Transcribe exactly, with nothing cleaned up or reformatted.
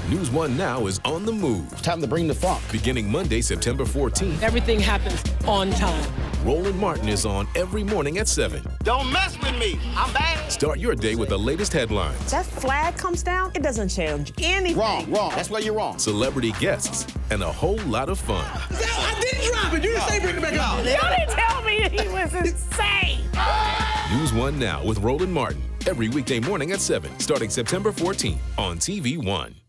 News One Now is on the move. Time to bring the funk. Beginning Monday, September fourteenth. Everything happens on time. Roland Martin is on every morning at seven. Don't mess with me. I'm bad. Start your day with the latest headlines. That flag comes down, it doesn't change anything. Wrong, wrong. That's where you're wrong. Celebrity guests and a whole lot of fun. I didn't drop it. You didn't say bring it back up. You didn't tell me he was insane. News One Now with Roland Martin. Every weekday morning at seven, starting September fourteenth on T V One.